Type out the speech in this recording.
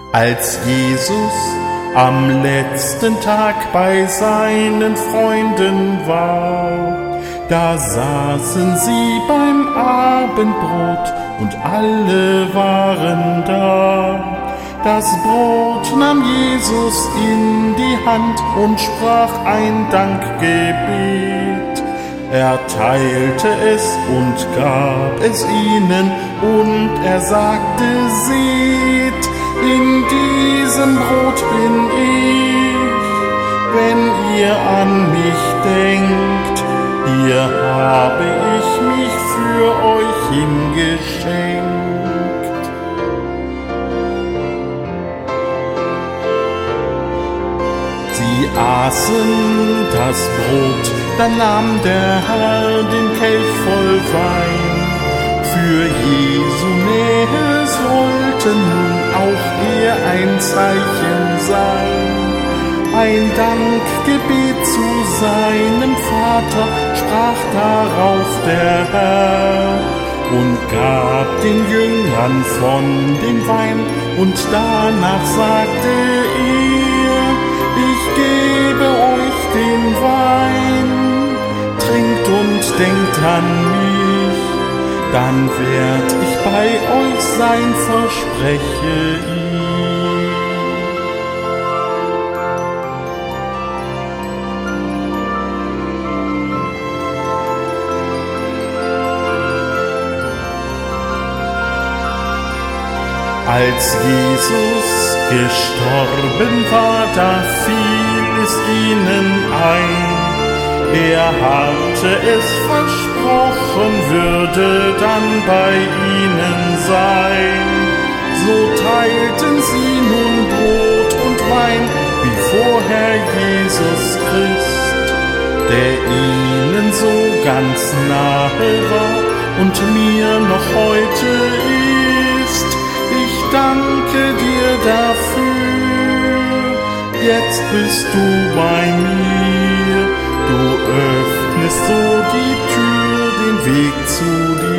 Als Jesus am letzten Tag bei seinen Freunden war, da saßen sie beim Abendbrot und alle waren da. Das Brot nahm Jesus in die Hand und sprach ein Dankgebet. Er teilte es und gab es ihnen und er sagte, seht, in diesem Brot bin ich, wenn ihr an mich denkt, hier habe ich mich für euch hingeschenkt. Sie aßen das Brot, dann nahm der Herr den Kelch voll Wein. Für Jesu Nähe sollte nun auch er ein Zeichen sein. Ein Dankgebet zu seinem Vater sprach darauf der Herr und gab den Jüngern von dem Wein. Und danach sagte er, ich gebe euch den Wein, trinkt und denkt an mich, dann werd ich bei euch sein, verspreche ich. Als Jesus gestorben war, da fiel es ihnen ein, er hatte es versprochen, würde dann bei ihnen sein. So teilten sie nun Brot und Wein, wie vorher Jesus Christ, der ihnen so ganz nahe war und mir noch heute ist. Ich danke dir dafür, jetzt bist du bei mir. Du öffnest so die Tür, den Weg zu dir.